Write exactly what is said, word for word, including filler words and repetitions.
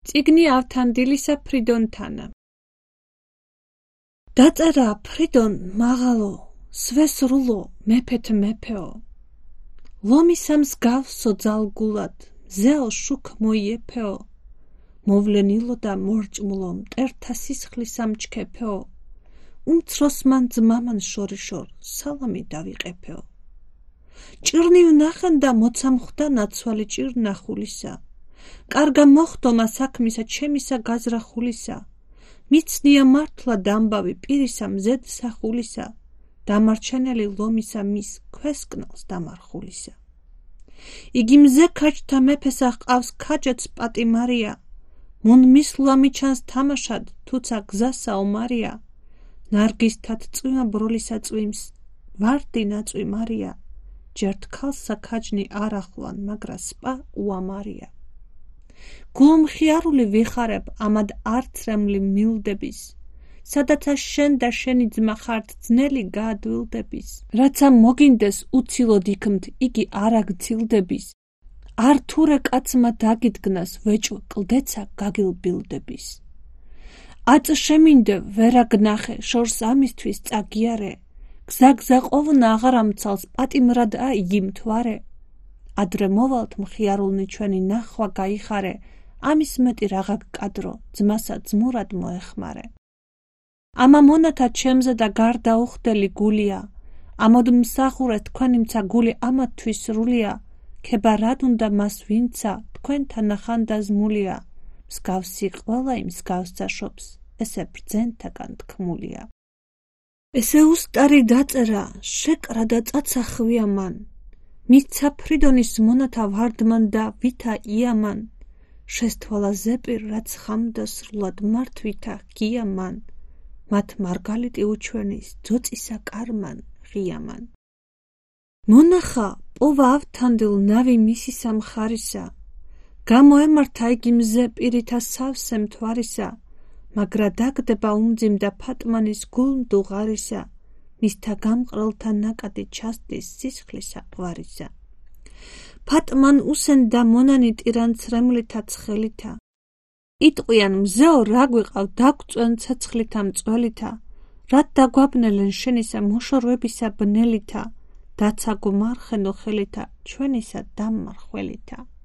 წიგნი ავთანდილისა ფრიდონთანა. დაწერა ფრიდონ მაღალო, სვესრულო, მეფეთ მეფეო. ლომისა მსგავსო ძალგულად, მზეო შუქ მოიეფეო. მოვლენილო და მორჭმულო, მტერთა სისხლისა მჩქეფეო. უმცროსმან ძმამან შორიშორ, სალამი დავიყეფეო. ჭირნი ვნახან და მოცამხვდა ნაცვალი ჭირნახულისა. კარგა მოხდომა საქმისა ჩემისა გაზრახულისა. მიცნია მართლა დამბავი პირისა მზედ სახულისა. დამარჩენელი ლომისა მის ქვესკნელს დამარხულისა. იგი მზე ქაჯთა მეფესა ჰყავს ქაჯაც პატიმარია. მუნ მის ლამიჩანს თამაშად, თუცა გზასა ომარია. ნარგისთად წვიმა ბროლისა წვიმს, ვარდი ნაწვი მარია. ჯერთ ქალსა ქაჯნი არ ახლვან, მაგრა სპა უამარია. გულმხიარული ვიხარებ ამად არცრემლი მილდების. სადაცა შენ და შენი ძმა ხართ ძნელი გაადვილდების. რაცა მოგინდეს უცილოდ იქმთ, იგი არ აგცილდების. არ თურე კაცმა დაგიდგნას ვეჭვ კლდეცა გაგილბილდების. აწ შემინდე ვერა გნახე, შორს ამისთვის წაგიარე. გზა გზა ყოვნა აღარ ამცალს, პატიმრადაა იგი მთვარე. ადრე მოვალთ მხიარულნი ჩვენი ნახვა გაიხარე. ამის მეტი რაღა გკადრო, ძმასა ძმურად მოეხმარე. ამა მონათა ჩემზე და გარდა უხდელი გულია. ამოდ მსახურე თქვენი მცა გული ამათთვის სრულია. ქება რად უნდა მას ვინცა, თქვენთან ნახანდაზმულია. მსგავსი ყველა იმ მსგავსსა შობს, ესე ბრძენთაგან თქმულია. ესე უსტარი დაწერა, შეკრა და წაცახვია მან. მიცა ფრიდონის მონათა ვარდმან და ვითა იამან. შესთვალა ზეპირ რაც ხამდა სრულად მართვითა გია მან. მათ მარგალიტი უჩვენის ძოწისა კარმან ღიამან. მონახა პოვა ავთანდილ ნავი მისისა მხარისა. გამოემართა იგი მზე პირითა სავსე მთვარისა. მაგრა დაგდება უმძიმდა ფატმანის გულმდუღარისა. მისთა გამყრელთა ნაკადი ჩასდის სისხლისა ყვარისა. ფატმან უსენდა მონანი ტირანცრემლითა ცხელითა. იტყვიან მზეო რა გვიყავ დაგწვენ ცეცხლითა მწველითა. რად დაგვაბნელენ შენისა მოშორვებისა ბნელითა. დაცაგო მარხენო ხელითა ჩვენისა დამმარხველითა.